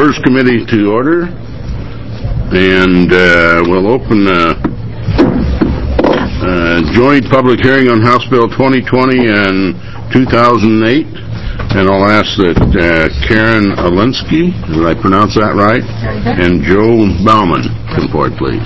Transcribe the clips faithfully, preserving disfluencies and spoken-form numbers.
PERS Committee to order, and uh, we'll open a uh, uh, joint public hearing on House Bill twenty twenty and two thousand eight, and I'll ask that uh, Karen Alinsky, did I pronounce that right, and Joe Bauman come forward, please.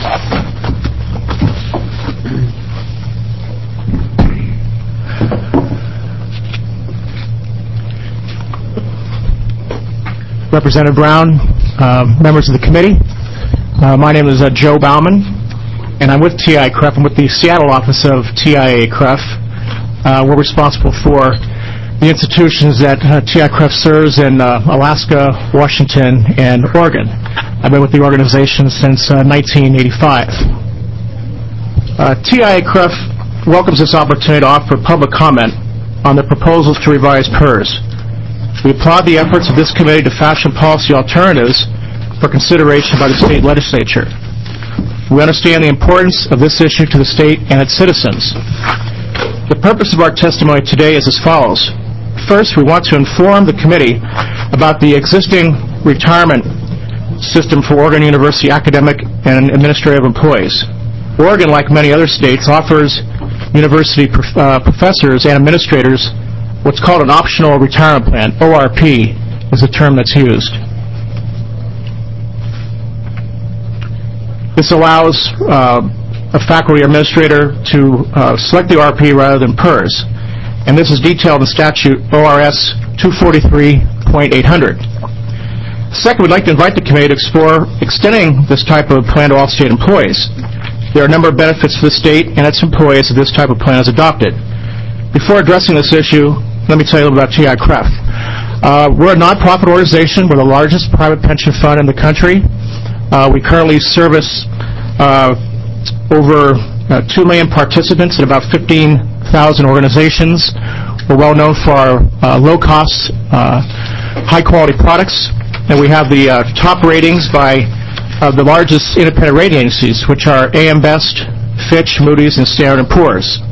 Representative Brown, uh, members of the committee. Uh, my name is uh, Joe Bauman, and I'm with T I A C R E F. I'm with the Seattle office of T I A C R E F. Uh, we're responsible for the institutions that uh, T I A C R E F serves in uh, Alaska, Washington, and Oregon. I've been with the organization since uh, nineteen eighty-five. Uh, T I A C R E F welcomes this opportunity to offer public comment on the proposals to revise PERS. We applaud the efforts of this committee to fashion policy alternatives for consideration by the state legislature. We understand the importance of this issue to the state and its citizens. The purpose of our testimony today is as follows. First, we want to inform the committee about the existing retirement system for Oregon University academic and administrative employees. Oregon, like many other states, offers university prof uh, professors and administrators what's called an optional retirement plan. O R P is the term that's used. This allows uh, a faculty administrator to uh, select the O R P rather than PERS, and this is detailed in statute O R S two forty-three point eight hundred. Second, we'd like to invite the committee to explore extending this type of plan to all state employees. There are a number of benefits for the state and its employees if this type of plan is adopted. Before addressing this issue, let me tell you a little about T I A C R E F. Uh, we're a nonprofit organization. We're the largest private pension fund in the country. Uh, we currently service uh, over uh, two million participants in about fifteen thousand organizations. We're well known for our uh, low-cost, uh, high-quality products, and we have the uh, top ratings by uh, the largest independent rating agencies, which are A M Best, Fitch, Moody's, and Standard and Poor's.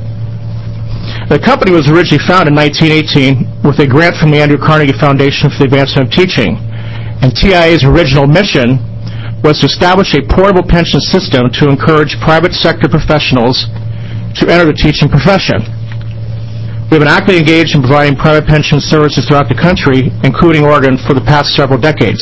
The company was originally founded in nineteen eighteen with a grant from the Andrew Carnegie Foundation for the Advancement of Teaching. And T I A's original mission was to establish a portable pension system to encourage private sector professionals to enter the teaching profession. We have been actively engaged in providing private pension services throughout the country, including Oregon, for the past several decades.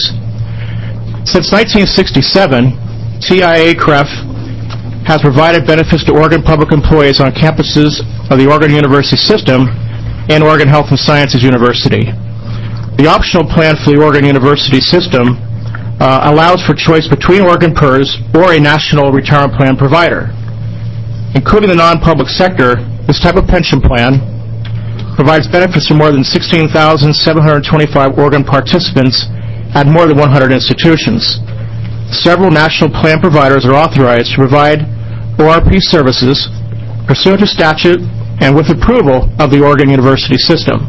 Since nineteen sixty-seven, T I A C R E F has provided benefits to Oregon public employees on campuses of the Oregon University System and Oregon Health and Sciences University. The optional plan for the Oregon University System uh, allows for choice between Oregon PERS or a national retirement plan provider. Including the non-public sector, this type of pension plan provides benefits to more than sixteen thousand seven hundred twenty-five Oregon participants at more than one hundred institutions. Several national plan providers are authorized to provide O R P services pursuant to statute and with approval of the Oregon University System.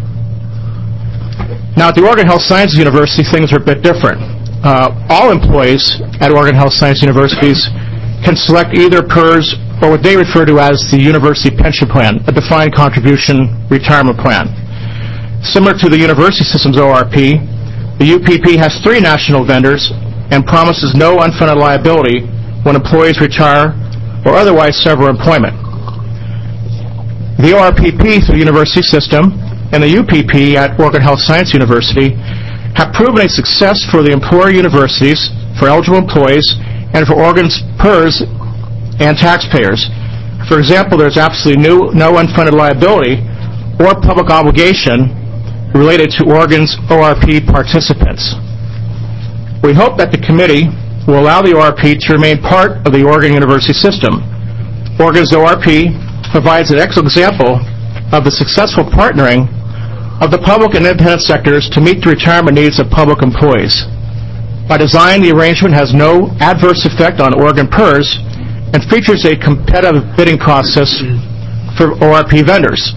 Now, at the Oregon Health Sciences University, things are a bit different. Uh, all employees at Oregon Health Science Universities can select either PERS or what they refer to as the University Pension Plan, a defined contribution retirement plan. Similar to the University System's O R P, the U P P has three national vendors and promises no unfunded liability when employees retire or otherwise sever employment. The O R P P through the University System and the U P P at Oregon Health Science University have proven a success for the employer universities, for eligible employees, and for Oregon's PERS and taxpayers. For example, there's absolutely no, no unfunded liability or public obligation related to Oregon's O R P participants. We hope that the committee will allow the O R P to remain part of the Oregon University System. Oregon's O R P provides an excellent example of the successful partnering of the public and independent sectors to meet the retirement needs of public employees. By design, the arrangement has no adverse effect on Oregon PERS and features a competitive bidding process for O R P vendors.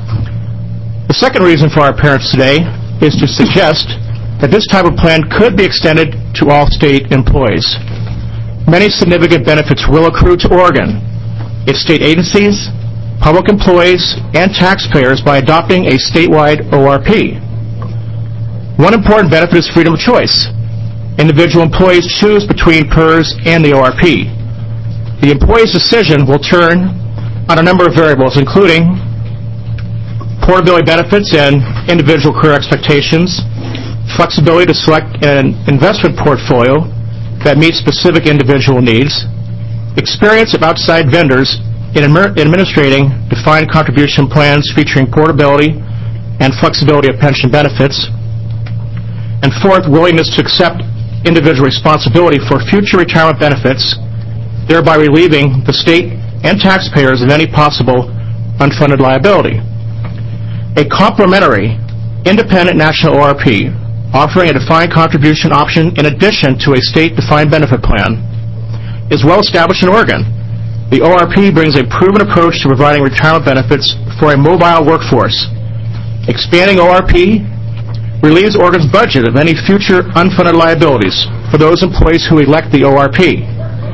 The second reason for our appearance today is to suggest that this type of plan could be extended to all state employees. Many significant benefits will accrue to Oregon, its state agencies, public employees, and taxpayers by adopting a statewide O R P. One important benefit is freedom of choice. individual employees choose between PERS and the O R P. The employee's decision will turn on a number of variables, including portability benefits and individual career expectations, flexibility to select an investment portfolio that meets specific individual needs, experience of outside vendors in administrating defined contribution plans featuring portability and flexibility of pension benefits, and fourth, willingness to accept individual responsibility for future retirement benefits, thereby relieving the state and taxpayers of any possible unfunded liability. A complementary, independent national O R P offering a defined contribution option in addition to a state defined benefit plan is well established in Oregon. The O R P brings a proven approach to providing retirement benefits for a mobile workforce. Expanding O R P relieves Oregon's budget of any future unfunded liabilities for those employees who elect the O R P.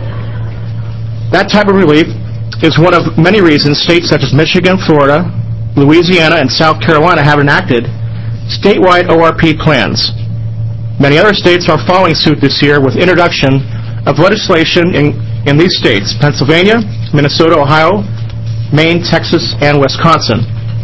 That type of relief is one of many reasons states such as Michigan, Florida, Louisiana, and South Carolina have enacted statewide O R P plans. Many other states are following suit this year with introduction of legislation in, in these states: Pennsylvania, Minnesota, Ohio, Maine, Texas, and Wisconsin.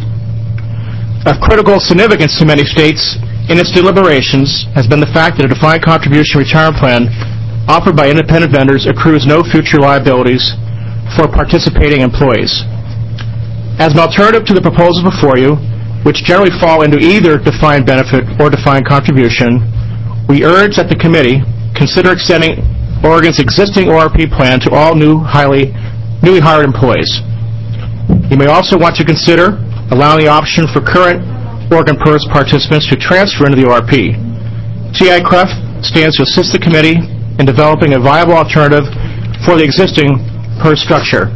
Of critical significance to many states in its deliberations has been the fact that a defined contribution retirement plan offered by independent vendors accrues no future liabilities for participating employees. As an alternative to the proposals before you, which generally fall into either defined benefit or defined contribution, we urge that the committee consider extending Oregon's existing O R P plan to all new highly, newly hired employees. You may also want to consider allowing the option for current Oregon PERS participants to transfer into the O R P. T I C R E F stands to assist the committee in developing a viable alternative for the existing PERS structure.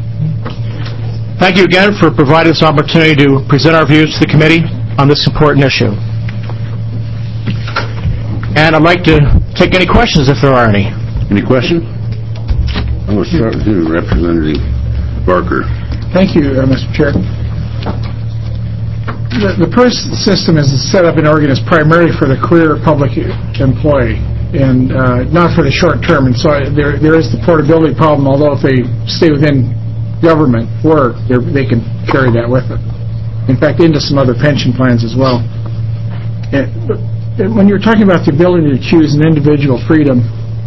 Thank you again for providing this opportunity to present our views to the committee on this important issue. And I'd like to take any questions if there are any. Any questions? I'm going to start with you, Representative Barker. Thank you, uh, Mister Chair. The, the PERS system is set up in Oregon is primarily for the career public employee and uh, not for the short term. And so there, there is the portability problem, although if they stay within government work, they can carry that with them. In fact, into some other pension plans as well. And, but when you're talking about the ability to choose an individual freedom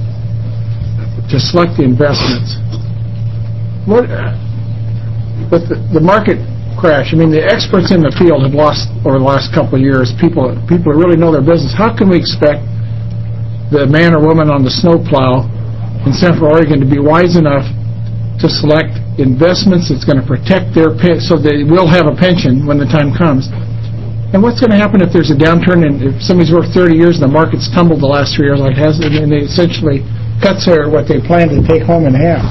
to select the investments, what, with the, the market crash, I mean, the experts in the field have lost over the last couple of years. People, people really know their business. How can we expect the man or woman on the snowplow in Central Oregon to be wise enough to select investments that's going to protect their pay, so they will have a pension when the time comes? And what's going to happen if there's a downturn and if somebody's worked thirty years and the market's tumbled the last three years like it has, and they essentially cuts their what they plan to take home in half?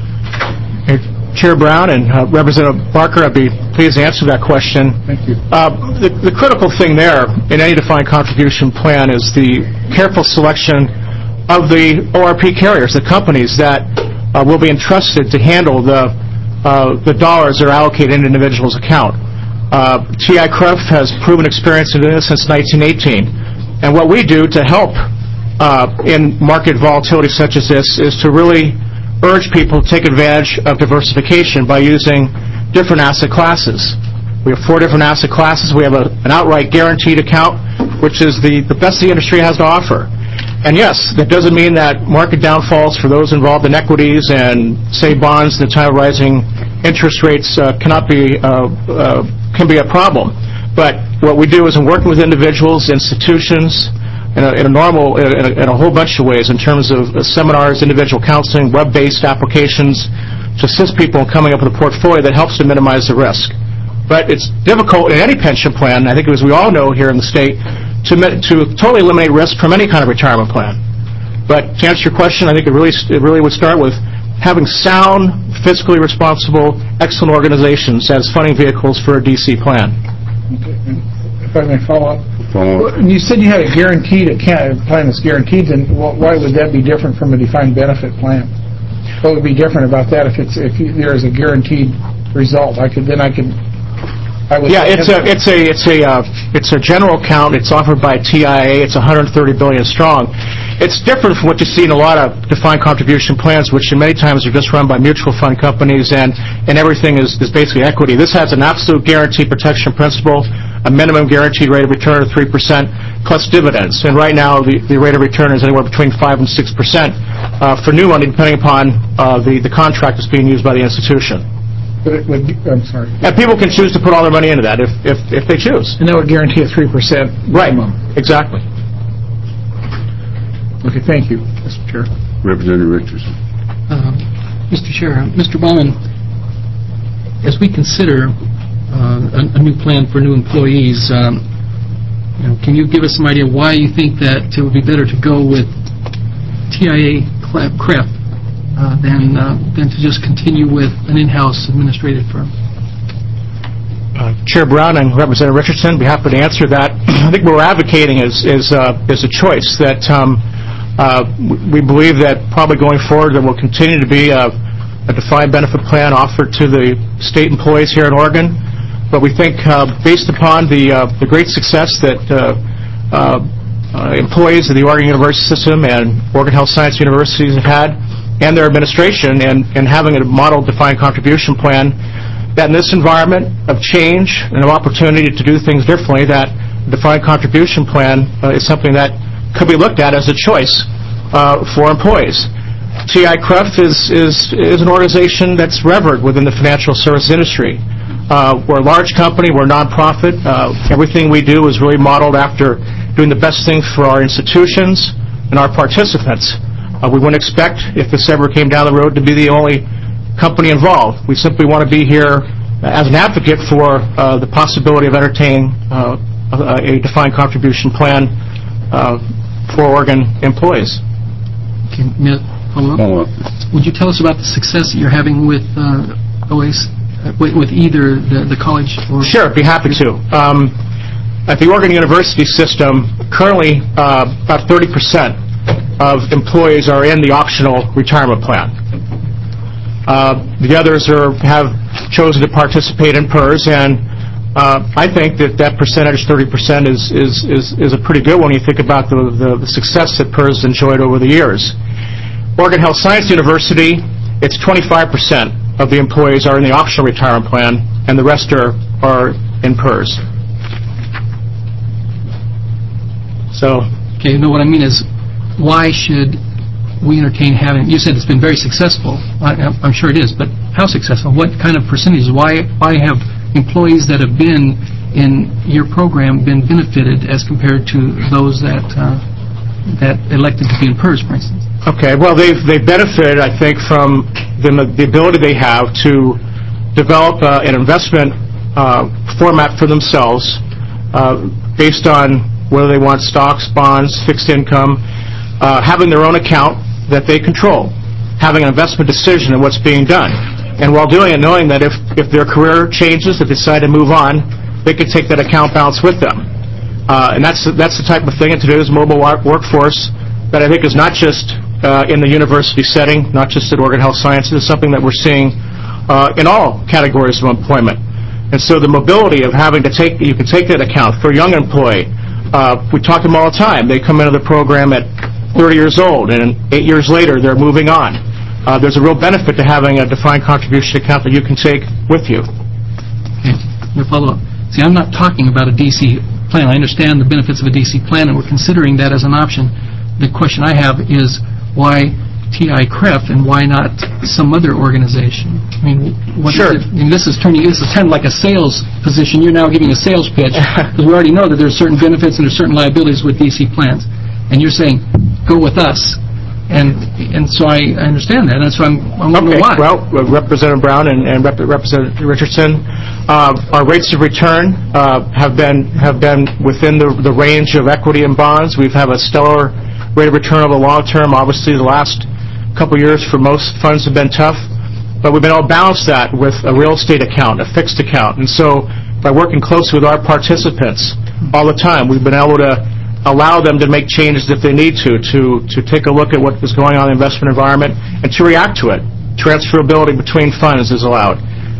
Chair Brown and uh, Representative Barker, I'd be pleased to answer that question. Thank you. Uh, the, the critical thing there in any defined contribution plan is the careful selection of the O R P carriers, the companies that uh, will be entrusted to handle the uh, the dollars that are allocated in an individual's account. Uh, T I C R E F has proven experience in this since nineteen eighteen, and what we do to help uh, in market volatility such as this is to really urge people to take advantage of diversification by using different asset classes. We have four different asset classes. We have a, an outright guaranteed account, which is the, the best the industry has to offer. And yes, that doesn't mean that market downfalls for those involved in equities and, say, bonds in the time of rising interest rates uh, cannot be, uh, uh, can be a problem. But what we do is in working with individuals, institutions, In a, in a normal, in a, in a whole bunch of ways in terms of uh, seminars, individual counseling, web-based applications to assist people in coming up with a portfolio that helps to minimize the risk. But it's difficult in any pension plan, I think as we all know here in the state, to, to totally eliminate risk from any kind of retirement plan. But to answer your question, I think it really, it really would start with having sound, fiscally responsible, excellent organizations as funding vehicles for a D C plan. Okay. If I may follow up. Follow up. You said you had a guaranteed account, a plan that's guaranteed, then why would that be different from a defined benefit plan? What would be different about that if it's if you, there is a guaranteed result? I could then I could Yeah, it's a it's a it's a uh, it's a general account. It's offered by T I A. It's one hundred thirty billion strong. It's different from what you see in a lot of defined contribution plans, which many times are just run by mutual fund companies, and and everything is, is basically equity. This has an absolute guarantee protection principle, a minimum guaranteed rate of return of three percent plus dividends. And right now, the, the rate of return is anywhere between five and six percent uh, for new money, depending upon uh, the the contract that's being used by the institution. But it would, I'm sorry. And people can choose to put all their money into that if if, if they choose. And that would guarantee a three percent Right. minimum. Exactly. Okay, thank you, Mister Chair. Representative Richardson. Uh, Mister Chair, Mister Baumann, as we consider uh, a, a new plan for new employees, um, you know, can you give us some idea why you think that it would be better to go with T I A C R E F uh, than uh, than to just continue with an in-house administrative firm? Uh, Chair Brown and Representative Richardson, be happy to answer that. I think what we're advocating is is, uh, is a choice that um, uh, we believe that probably going forward there will continue to be a, a defined benefit plan offered to the state employees here in Oregon. But we think, uh, based upon the uh, the great success that uh, uh, uh, employees of the Oregon University System and Oregon Health Science Universities have had, and their administration, and, and having a model defined contribution plan, that in this environment of change and of opportunity to do things differently, that defined contribution plan uh, is something that could be looked at as a choice uh, for employees. T I A C R E F is, is, is an organization that's revered within the financial services industry. Uh, we're a large company, we're a nonprofit. Uh, everything we do is really modeled after doing the best thing for our institutions and our participants. Uh, we wouldn't expect, if this ever came down the road, to be the only company involved. We simply want to be here as an advocate for uh, the possibility of entertaining uh, a, a defined contribution plan uh, for Oregon employees. Okay, may I follow up? Follow up. Would you tell us about the success that you're having with uh, O A C, uh, with, with either the, the college or... Sure, be happy to. Um, at the Oregon University System, currently uh, about thirty percent of employees are in the optional retirement plan. Uh, the others are, have chosen to participate in P E R S, and uh, I think that that percentage, thirty percent, is, is, is, is a pretty good one when you think about the, the, the success that P E R S has enjoyed over the years. Oregon Health Science University, it's twenty-five percent of the employees are in the optional retirement plan, and the rest are, are in P E R S. So, okay, you know what I mean is, why should we entertain having, you said it's been very successful. I, I'm sure it is, but how successful? What kind of percentages? Why why have employees that have been in your program been benefited as compared to those that uh, that elected to be in P E R S, for instance? okay, well, they've, they've benefited, I think, from the, the ability they have to develop uh, an investment uh, format for themselves uh, based on whether they want stocks, bonds, fixed income, uh, having their own account that they control, having an investment decision in what's being done. And while doing it, knowing that if, if their career changes, if they decide to move on, they can take that account balance with them. Uh, and that's, that's the type of thing in today's mobile workforce that I think is not just uh, in the university setting, not just at Oregon Health Sciences, it's something that we're seeing uh, in all categories of employment. And so the mobility of having to take, you can take that account for a young employee. Uh, we talk to them all the time. They come into the program at thirty years old, and eight years later, they're moving on. Uh, there's a real benefit to having a defined contribution account that you can take with you. Okay, your follow-up. See, I'm not talking about a D C plan. I understand the benefits of a D C plan, and we're considering that as an option. The question I have is why T I A C R E F and why not some other organization? I mean, what Sure. is it? I mean, this is turning, this is kind of like a sales position. You're now giving a sales pitch, because we already know that there's certain benefits and there's certain liabilities with D C plans. And you're saying, go with us. And and so I, I understand that, and so I'm, I wonder Okay. why. Well, uh, Representative Brown and, and Rep- Representative Richardson, uh, our rates of return uh, have been have been within the, the range of equity and bonds. We have a stellar rate of return over the long term. Obviously, the last couple of years for most funds have been tough, but we've been able to balance that with a real estate account, a fixed account. And so by working closely with our participants all the time, we've been able to allow them to make changes if they need to, to, to take a look at what is going on in the investment environment and to react to it. Transferability between funds is allowed.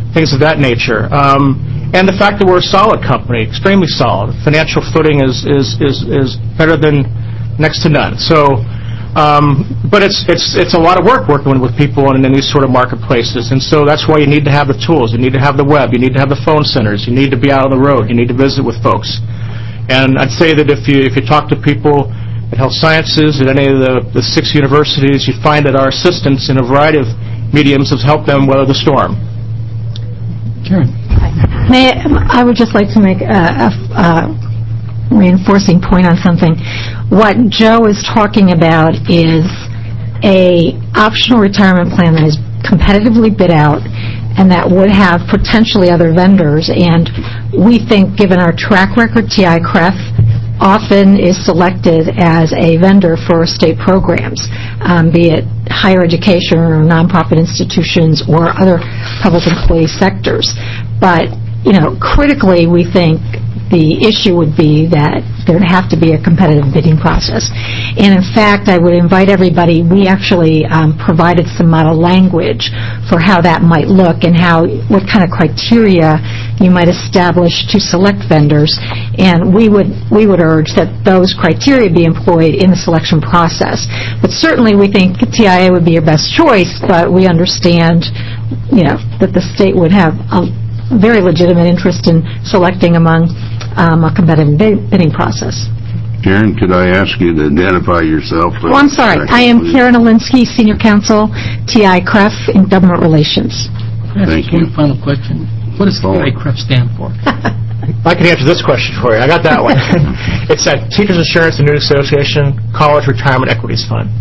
things of that nature. Um, and the fact that we're a solid company, extremely solid. Financial footing is, is, is, is better than next to none. So, um, but it's, it's, it's a lot of work working with people in, in these sort of marketplaces. And so that's why you need to have the tools. You need to have the web. You need to have the phone centers. You need to be out on the road. You need to visit with folks. And I'd say that if you, if you talk to people at Health Sciences, at any of the, the six universities, you find that our assistance in a variety of mediums has helped them weather the storm. Karen. May I, I would just like to make a, a, a reinforcing point on something. What Joe is talking about is a optional retirement plan that is competitively bid out and that would have potentially other vendors. And we think, given our track record, T I C R E F often is selected as a vendor for state programs, um, be it higher education or nonprofit institutions or other public employee sectors. But, you know, critically, we think the issue would be that there would have to be a competitive bidding process. And in fact, I would invite everybody, we actually um, provided some model language for how that might look and how, what kind of criteria you might establish to select vendors. And we would, we would urge that those criteria be employed in the selection process. But certainly we think T I A would be your best choice, but we understand, you know, that the state would have a very legitimate interest in selecting among um, a competitive bidding process. Karen, could I ask you to identify yourself? Oh, I'm sorry. I am Karen Alinsky, Senior Counsel, T I C R E F in Government Relations. Thank you. One final question. What does T I C R E F stand for? I can answer this question for you. I got that one. It's a Teachers Insurance Annuity Association College Retirement Equities Fund.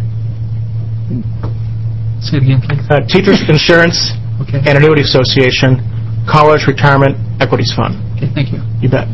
Say it again, please. Uh, Teachers Insurance Okay. and Annuity Association College Retirement Equities Fund. Okay, thank you. You bet.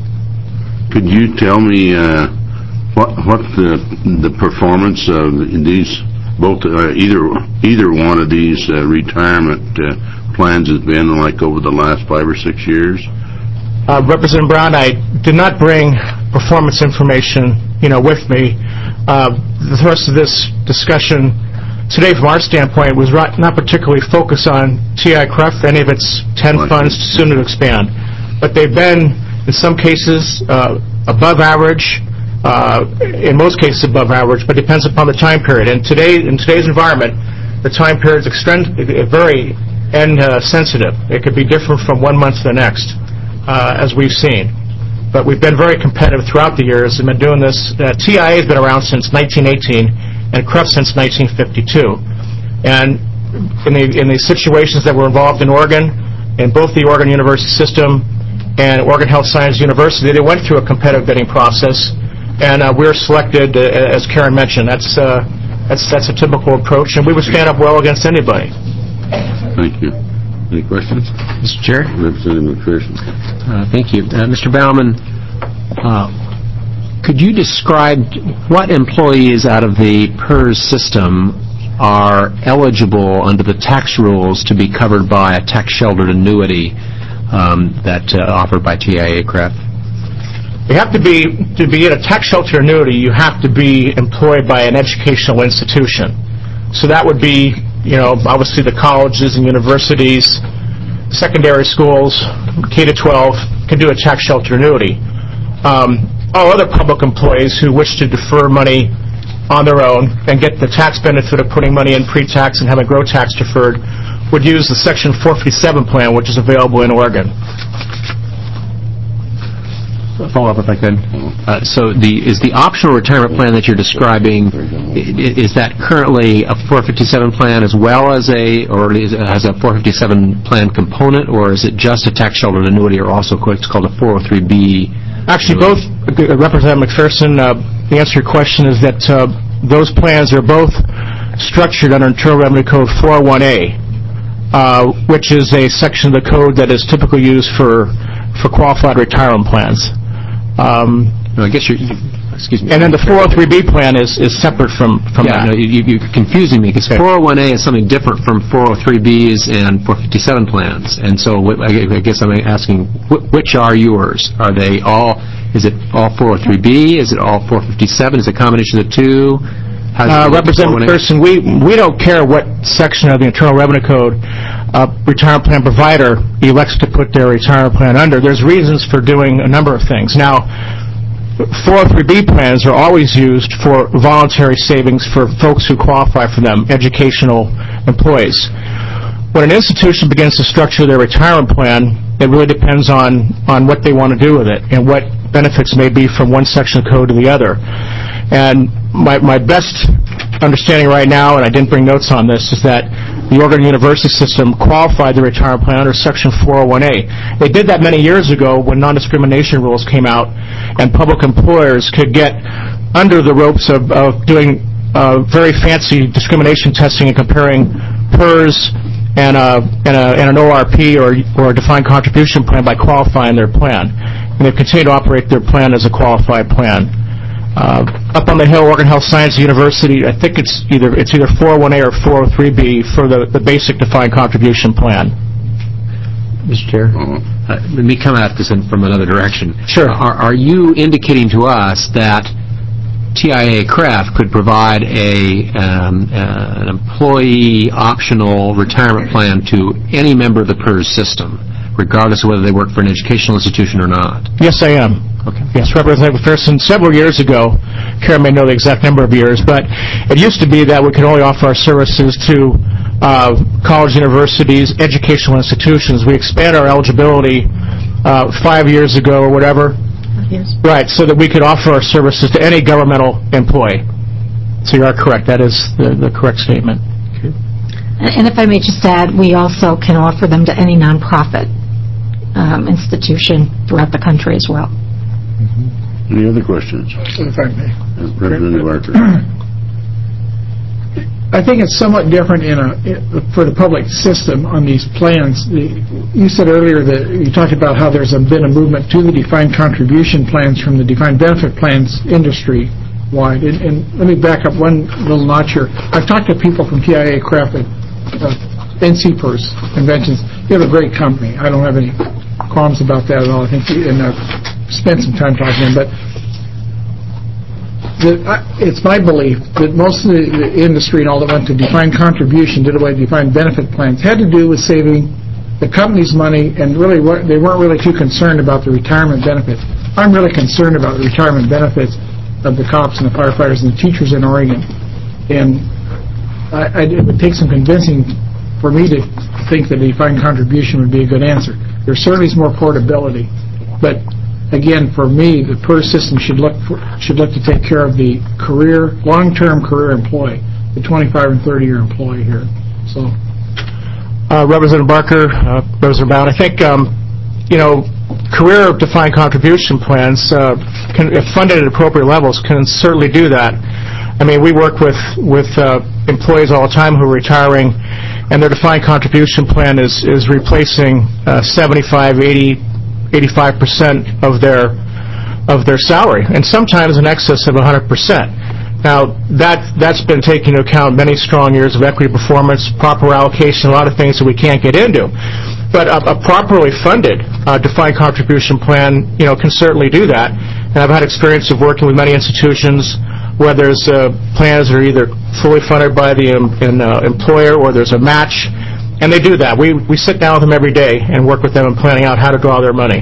Could you tell me uh, what what the the performance of these both uh, either either one of these uh, retirement uh, plans has been like over the last five or six years? Uh, Representative Brown, I did not bring performance information, you know, with me. Uh, the rest of this discussion today, from our standpoint, was not particularly focused on T I C R E F, any of its ten Right. funds, soon to expand. But they've been, in some cases, uh, above average, uh, in most cases above average, but depends upon the time period. And today, in today's environment, the time period is extrem- very end uh, sensitive. It could be different from one month to the next, uh, as we've seen. But we've been very competitive throughout the years and been doing this. Uh, T I A has been around since nineteen eighteen. And C R E F since nineteen fifty-two. And in the, in the situations that were involved in Oregon, in both the Oregon University system and Oregon Health Science University, they went through a competitive bidding process, and uh, we were selected, uh, as Karen mentioned. That's, uh, that's, that's a typical approach, and we would stand up well against anybody. Thank you. Any questions? Mister Chair? Representative McPherson. Uh, thank you. Uh, Mister Baumann, uh, could you describe what employees out of the PERS system are eligible under the tax rules to be covered by a tax-sheltered annuity um, that uh, offered by T I A C R E F? You have to be, to be in a tax-sheltered annuity, you have to be employed by an educational institution. So that would be, you know, obviously the colleges and universities, secondary schools, K to twelve, can do a tax-sheltered annuity. Um, all other public employees who wish to defer money on their own and get the tax benefit of putting money in pre-tax and having grow tax deferred would use the Section four fifty-seven plan, which is available in Oregon. Follow up if I could. Uh, so the is the optional retirement plan that you're describing, i- is that currently a four fifty-seven plan as well as a, or is it, has a four fifty-seven plan component, or is it just a tax-sheltered annuity, or also what's called a four oh three B? Actually, both, uh, Representative McPherson, uh, the answer to your question is that uh, those plans are both structured under Internal Revenue Code four oh one A, uh, which is a section of the code that is typically used for, for qualified retirement plans. Um, No, I guess you're, excuse me. and then the four oh three B plan is, is separate from, from Yeah, that. no, you, you're confusing me, because Okay. four oh one A is something different from four oh three Bs and four fifty-seven plans. And so what- I I guess I'm asking, wh- which are yours? Are they all, is it all four oh three B? Is it all four fifty-seven? Is it a combination of the two? How's Uh, it- Representative four oh one A? McPherson, we, we don't care what section of the Internal Revenue Code. a retirement plan provider elects to put their retirement plan under. There's reasons for doing a number of things. Now, four oh three B plans are always used for voluntary savings for folks who qualify for them, educational employees. When an institution begins to structure their retirement plan, it really depends on, on what they want to do with it and what benefits may be from one section of code to the other. And my, my best understanding right now, and I didn't bring notes on this, is that the Oregon University system qualified the retirement plan under Section four oh one A. They did that many years ago when non-discrimination rules came out, and public employers could get under the ropes of, of doing uh, very fancy discrimination testing and comparing P E R S and, a, and, a, and an O R P or, or a defined contribution plan by qualifying their plan. And they've continued to operate their plan as a qualified plan. Uh, up on the Hill, Oregon Health Science University, I think it's either it's either four oh one A or four oh three B for the, the basic defined contribution plan. Mister Chair, uh, let me come at this in, from another direction. Sure. Are, are you indicating to us that T I A C R E F could provide a um, uh, an employee optional retirement plan to any member of the P E R S system, regardless of whether they work for an educational institution or not? Yes, I am. Okay. Yes, Representative McPherson. Several years ago, Karen may know the exact number of years, but it used to be that we could only offer our services to uh, college, universities, educational institutions. We expanded our eligibility uh, five years ago or whatever. Yes. Right, so that we could offer our services to any governmental employee. So you are correct. That is the, the correct statement. Okay. And if I may just add, we also can offer them to any nonprofit um, institution throughout the country as well. Mm-hmm. Any other questions? If I may. Uh, Representative Barker. I think it's somewhat different in a for the public system on these plans. You said earlier that you talked about how there's been a movement to the defined contribution plans from the defined benefit plans industry wide. And, and let me back up one little notch here. I've talked to people from T I A C R E F at uh, N C P E R S conventions. You have a great company. I don't have any qualms about that at all. I think, and I've spent some time talking to them, but The, uh, it's my belief that most of the, the industry and all that went to defined contribution, did away with defined benefit plans, had to do with saving the company's money, and really what, they weren't really too concerned about the retirement benefits. I'm really concerned about the retirement benefits of the cops and the firefighters and the teachers in Oregon. And I, I, it would take some convincing for me to think that a defined contribution would be a good answer. There certainly is more portability, but again, for me, the P E R S system should look for, should look to take care of the career, long-term career employee, the twenty-five and thirty-year employee here. So, uh, Representative Barker, uh, Representative Brown, I think um, you know, career defined contribution plans, uh, can, if funded at appropriate levels, can certainly do that. I mean, we work with with uh, employees all the time who are retiring, and their defined contribution plan is is replacing uh, seventy-five, eighty. eighty-five percent of their of their salary, and sometimes in excess of one hundred percent. Now, that, that's been taking into account many strong years of equity performance, proper allocation, a lot of things that we can't get into. But a, a properly funded uh, defined contribution plan, you know, can certainly do that. And I've had experience of working with many institutions where there's uh, plans that are either fully funded by the um, an, uh, employer or there's a match. And they do that. We we sit down with them every day and work with them in planning out how to draw their money.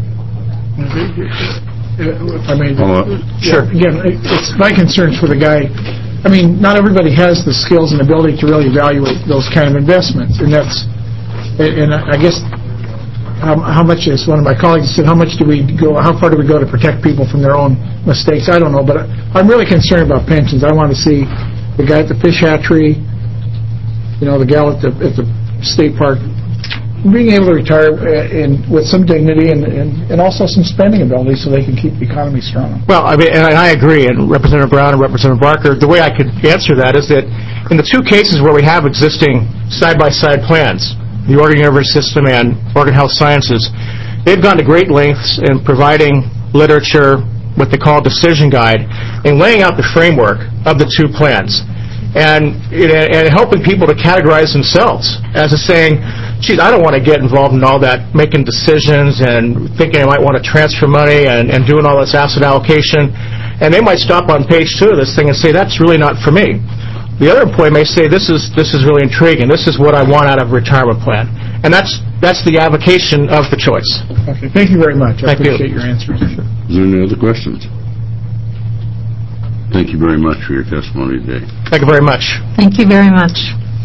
I mean, uh, sure. Again, it's my concerns for the guy. I mean, not everybody has the skills and ability to really evaluate those kind of investments, and that's. And I guess how, how much is one of my colleagues said? How much do we go? How far do we go to protect people from their own mistakes? I don't know, but I'm really concerned about pensions. I want to see the guy at the fish hatchery, you know, the gal at the at the state park, being able to retire in, with some dignity and, and, and also some spending ability so they can keep the economy strong. Well, I mean, and I agree, and Representative Brown and Representative Barker, the way I could answer that is that in the two cases where we have existing side-by-side plans, the Oregon University System and Oregon Health Sciences, they've gone to great lengths in providing literature, what they call a decision guide, and laying out the framework of the two plans. And, and helping people to categorize themselves as a saying, geez, I don't want to get involved in all that making decisions and thinking I might want to transfer money and, and doing all this asset allocation. And they might stop on page two of this thing and say, that's really not for me. The other employee may say, this is, this is really intriguing, this is what I want out of a retirement plan. And that's, that's the avocation of the choice. Okay, thank you very much. I Thank you. appreciate your answers. Is there any other questions? Thank you very much for your testimony today. Thank you very much. Thank you very much.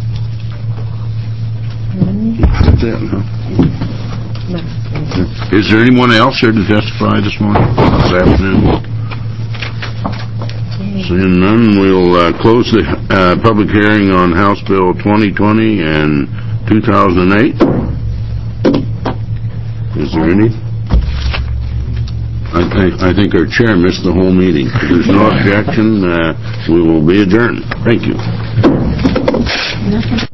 That's it, huh? Is there anyone else here to testify this morning, this afternoon? Seeing none, we'll uh, close the uh, public hearing on House Bill twenty twenty and two thousand eight. Is there any? I think, I think our chair missed the whole meeting. If there's no objection, uh, we will be adjourned. Thank you.